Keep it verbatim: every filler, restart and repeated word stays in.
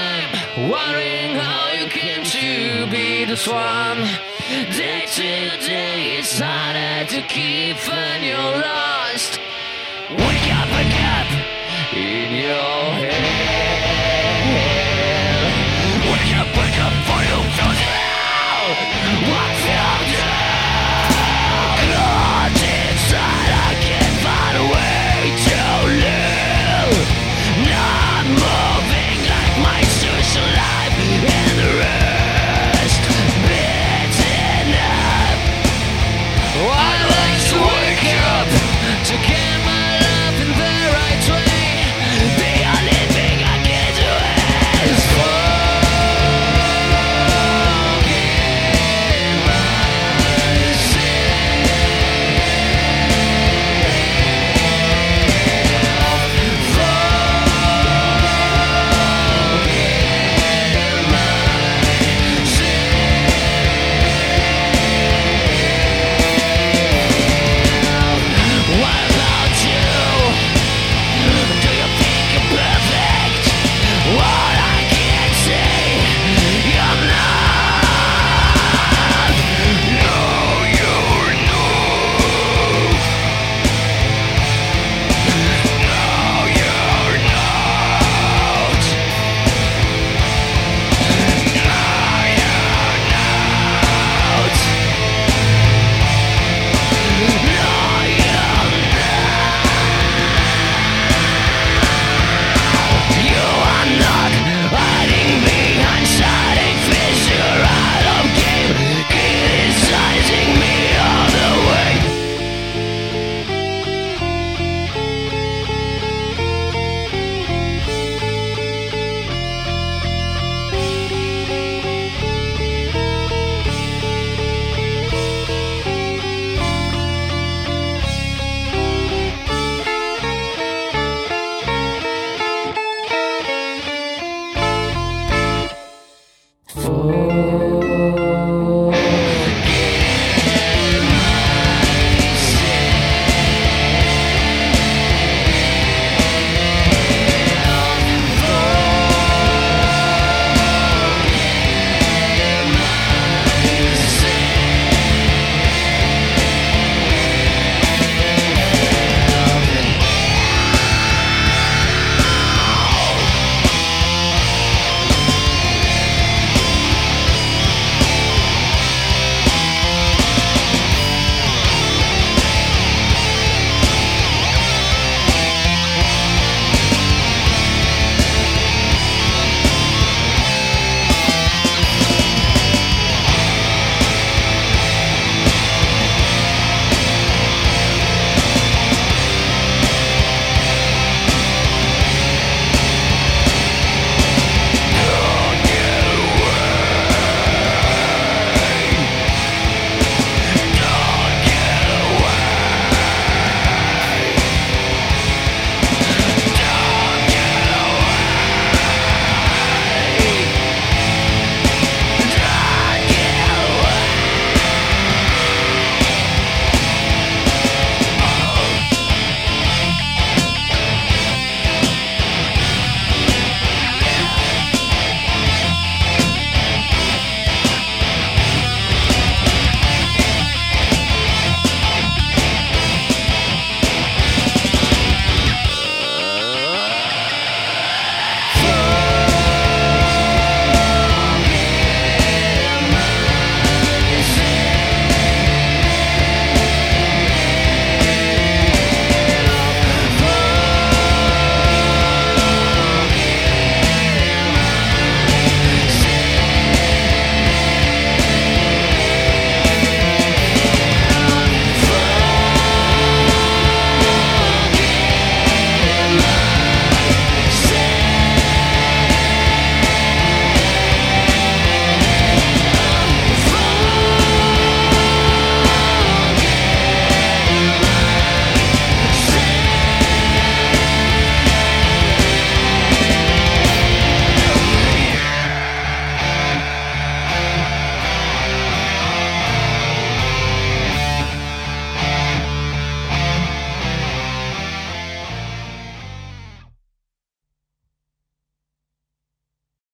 time, wondering how you came to be this one. Day to day, it's harder to keep when you're lost. Wake up, wake up in your head. Wake up, wake up, for you feel hell. What feel down? Caught inside, I can't find a way to live. Not moving like my social life, and the rest beaten up. I'd like to wake up to get my life in the right way. The only thing I can do is forgive What about you? Do you think you're perfect? What I can't say, you're not. No, you're not. No, you're not. No, you're not. No, you're You are not hiding behind shining fish. You're out of game, criticizing me all the way. For